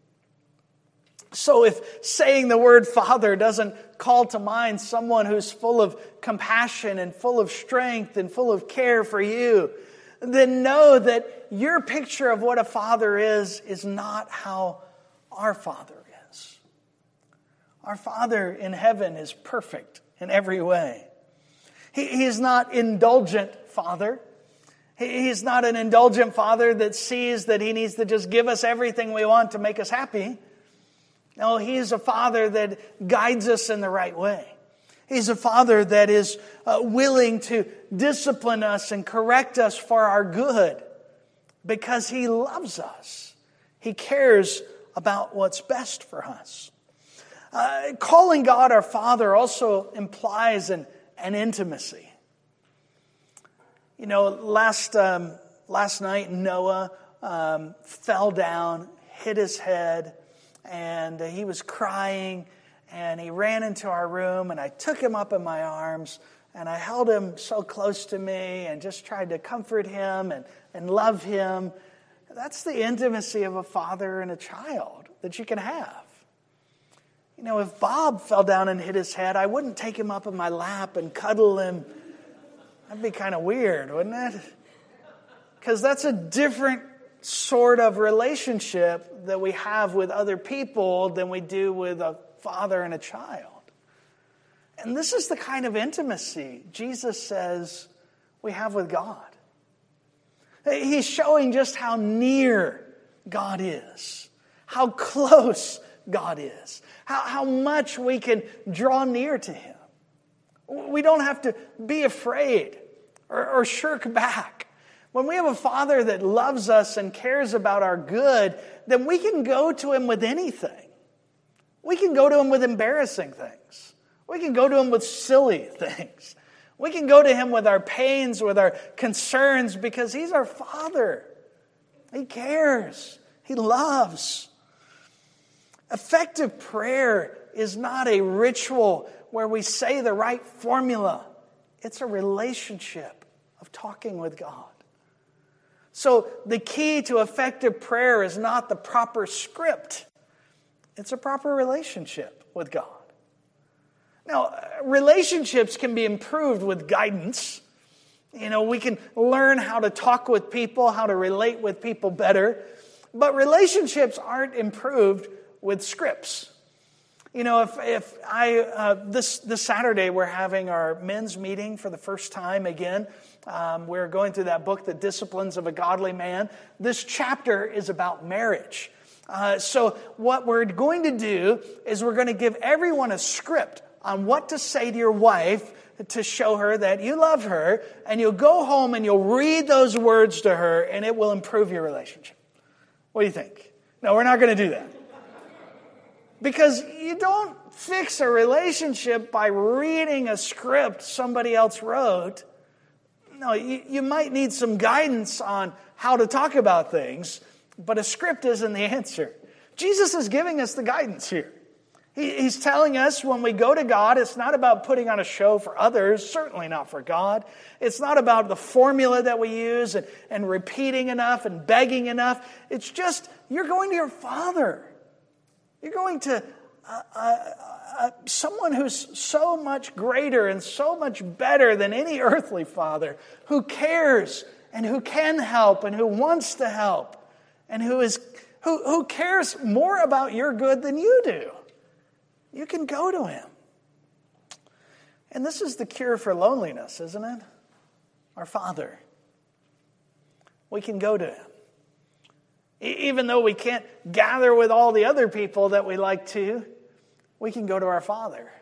So if saying the word Father doesn't call to mind someone who's full of compassion and full of strength and full of care for you, then know that your picture of what a father is is not how our Father is. Our Father in heaven is perfect in every way. He, he is not indulgent Father. He, he's not an indulgent Father that sees that He needs to just give us everything we want to make us happy. No, He is a Father that guides us in the right way. He's a Father that is uh, willing to discipline us and correct us for our good because He loves us. He cares about what's best for us. Uh, calling God our Father also implies an, an intimacy. You know, last um, last night Noah um, fell down, hit his head, and uh, he was crying, and he ran into our room, and I took him up in my arms, and I held him so close to me and just tried to comfort him and, and love him. That's the intimacy of a father and a child that you can have. You know, if Bob fell down and hit his head, I wouldn't take him up in my lap and cuddle him. That'd be kind of weird, wouldn't it? Because that's a different sort of relationship that we have with other people than we do with a father and a child. And this is the kind of intimacy Jesus says we have with God. He's showing just how near God is, how close God is, how, how much we can draw near to Him. We don't have to be afraid or, or shirk back. When we have a Father that loves us and cares about our good, then we can go to Him with anything. We can go to Him with embarrassing things. We can go to Him with silly things. We can go to Him with our pains, with our concerns, because He's our Father. He cares. He loves. Effective prayer is not a ritual where we say the right formula. It's a relationship of talking with God. So the key to effective prayer is not the proper script. It's a proper relationship with God. Now, relationships can be improved with guidance. You know, we can learn how to talk with people, how to relate with people better. But relationships aren't improved with scripts. You know, if if I, uh, this, this Saturday we're having our men's meeting for the first time again. Um, we're going through that book, The Disciplines of a Godly Man. This chapter is about marriage. Uh, so what we're going to do is we're going to give everyone a script on what to say to your wife to show her that you love her, and you'll go home and you'll read those words to her, and it will improve your relationship. What do you think? No, we're not going to do that. Because you don't fix a relationship by reading a script somebody else wrote. No, you, you might need some guidance on how to talk about things, but a script isn't the answer. Jesus is giving us the guidance here. He, he's telling us when we go to God, it's not about putting on a show for others, certainly not for God. It's not about the formula that we use and, and repeating enough and begging enough. It's just, you're going to your Father. You're going to uh, uh, uh, someone who's so much greater and so much better than any earthly father, who cares and who can help and who wants to help and who is who, who cares more about your good than you do. You can go to him. And this is the cure for loneliness, isn't it? Our Father. We can go to him. Even though we can't gather with all the other people that we like to, we can go to our Father.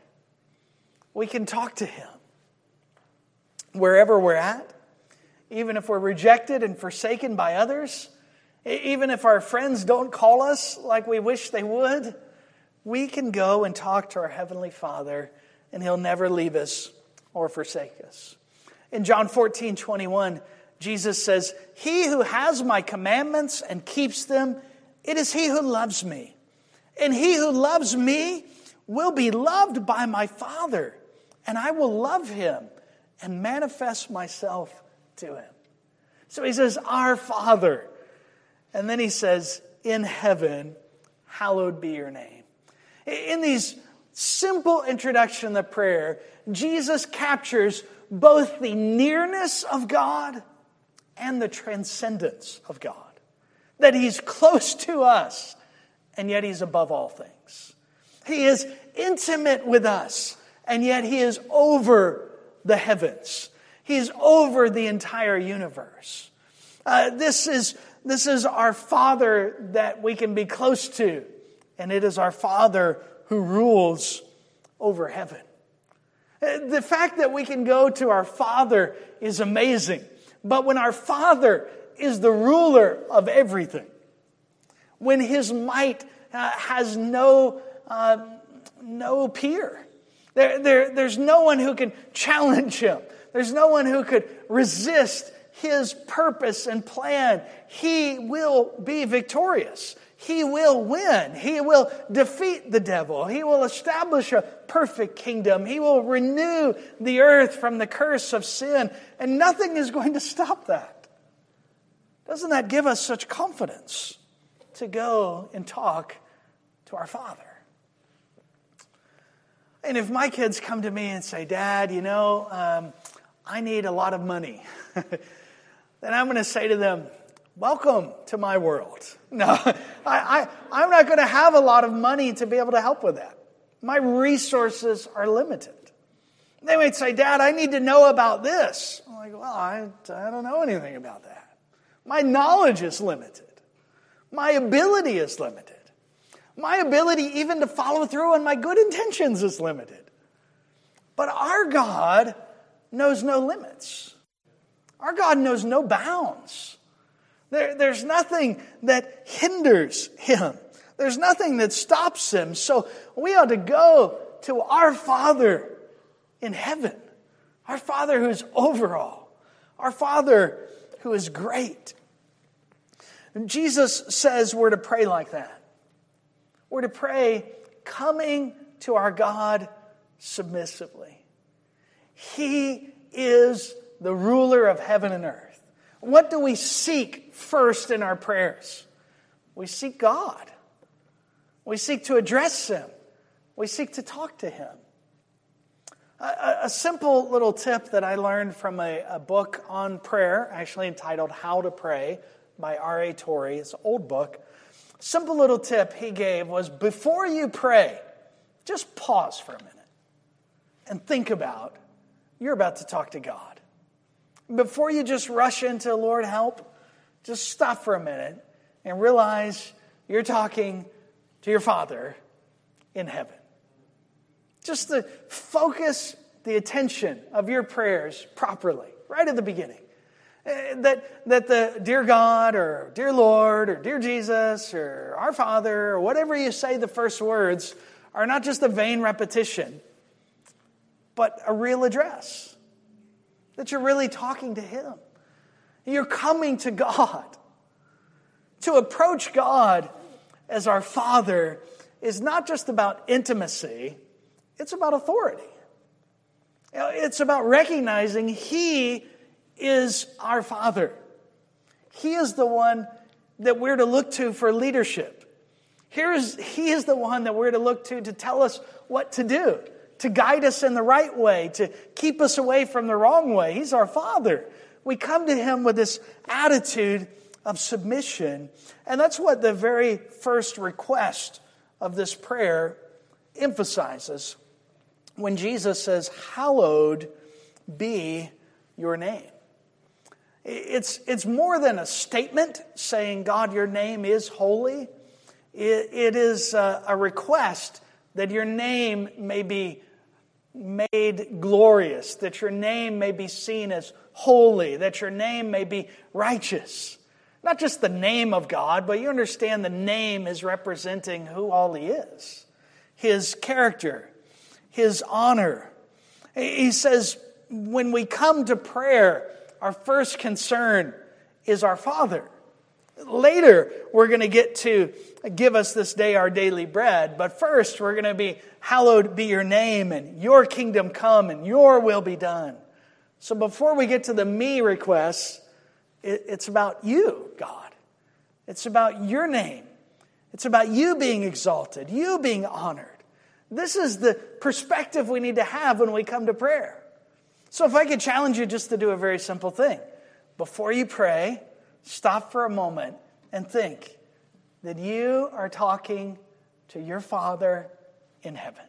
We can talk to him. Wherever we're at, even if we're rejected and forsaken by others, even if our friends don't call us like we wish they would, we can go and talk to our Heavenly Father, and he'll never leave us or forsake us. In John fourteen twenty-one, Jesus says, "He who has my commandments and keeps them, it is he who loves me. And he who loves me will be loved by my Father, and I will love him and manifest myself to him." So he says, "Our Father." And then he says, "In heaven, hallowed be your name." In these simple introduction to prayer, Jesus captures both the nearness of God and the transcendence of God. That he's close to us, and yet he's above all things. He is intimate with us, and yet he is over the heavens. He's over the entire universe. Uh, this is, this is our Father that we can be close to, and it is our Father who rules over heaven. The fact that we can go to our Father is amazing. But when our Father is the ruler of everything, when his might uh, has no, uh, no peer, there, there, there's no one who can challenge him. There's no one who could resist his purpose and plan. He will be victorious. He will win. He will defeat the devil. He will establish a perfect kingdom. He will renew the earth from the curse of sin. And nothing is going to stop that. Doesn't that give us such confidence to go and talk to our Father? And if my kids come to me and say, "Dad, you know, um, I need a lot of money," then I'm going to say to them, "Welcome to my world." No, I, I, I'm not going to have a lot of money to be able to help with that. My resources are limited. They might say, "Dad, I need to know about this." I'm like, "Well, I, I don't know anything about that. My knowledge is limited. My ability is limited. My ability even to follow through on my good intentions is limited." But our God knows no limits. Our God knows no bounds. There, there's nothing that hinders him. There's nothing that stops him. So we ought to go to our Father in heaven. Our Father who is over all. Our Father who is great. And Jesus says we're to pray like that. We're to pray coming to our God submissively. He is the ruler of heaven and earth. What do we seek first in our prayers? We seek God. We seek to address him. We seek to talk to him. A, a simple little tip that I learned from a, a book on prayer, actually entitled How to Pray by R A Torrey. It's an old book. Simple little tip he gave was, before you pray, just pause for a minute and think about you're about to talk to God. Before you just rush into "Lord, help," just stop for a minute and realize you're talking to your Father in heaven. Just to focus the attention of your prayers properly, right at the beginning. That, that the "Dear God," or "Dear Lord," or "Dear Jesus," or "Our Father," or whatever you say the first words are not just a vain repetition, but a real address. That you're really talking to him. You're coming to God. To approach God as our Father is not just about intimacy, it's about authority. It's about recognizing he is our Father. He is the one that we're to look to for leadership. Here's, he is the one that we're to look to to tell us what to do, to guide us in the right way, to keep us away from the wrong way. He's our Father. We come to Him with this attitude of submission. And that's what the very first request of this prayer emphasizes when Jesus says, "Hallowed be your name." It's, it's more than a statement saying, "God, your name is holy." It, it is a, a request that your name may be made glorious, that your name may be seen as holy, that your name may be righteous. Not just the name of God, but you understand the name is representing who all He is. His character, His honor. He says, when we come to prayer, our first concern is our Father. Later, we're going to get to give us this day our daily bread. But first, we're going to be, "Hallowed be your name, and your kingdom come, and your will be done." So before we get to the me requests, it's about you, God. It's about your name. It's about you being exalted, you being honored. This is the perspective we need to have when we come to prayer. So if I could challenge you just to do a very simple thing. Before you pray, stop for a moment and think that you are talking to your Father in heaven.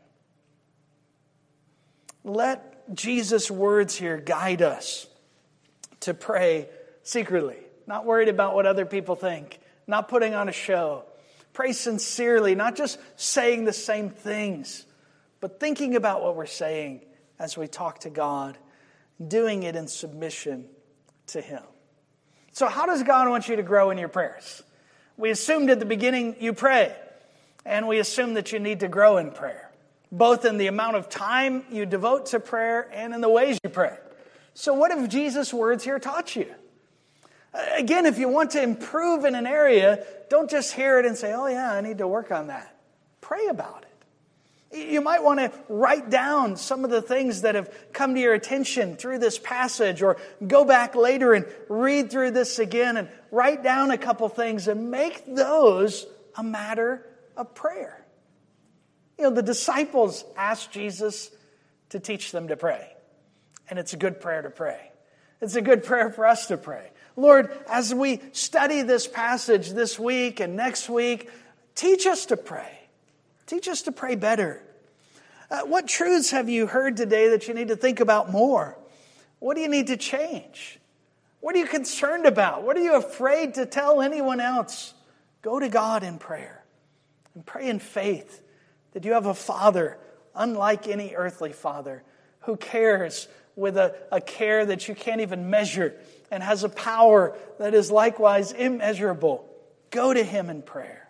Let Jesus' words here guide us to pray secretly, not worried about what other people think, not putting on a show. Pray sincerely, not just saying the same things, but thinking about what we're saying as we talk to God, doing it in submission to Him. So how does God want you to grow in your prayers? We assumed at the beginning you pray, and we assume that you need to grow in prayer, both in the amount of time you devote to prayer and in the ways you pray. So what have Jesus' words here taught you? Again, if you want to improve in an area, don't just hear it and say, "Oh yeah, I need to work on that." Pray about it. You might want to write down some of the things that have come to your attention through this passage, or go back later and read through this again and write down a couple things and make those a matter of prayer. You know, the disciples asked Jesus to teach them to pray. And it's a good prayer to pray. It's a good prayer for us to pray. Lord, as we study this passage this week and next week, teach us to pray. Teach us to pray better. Uh, what truths have you heard today that you need to think about more? What do you need to change? What are you concerned about? What are you afraid to tell anyone else? Go to God in prayer and pray in faith that you have a Father unlike any earthly father who cares with a, a care that you can't even measure and has a power that is likewise immeasurable. Go to Him in prayer.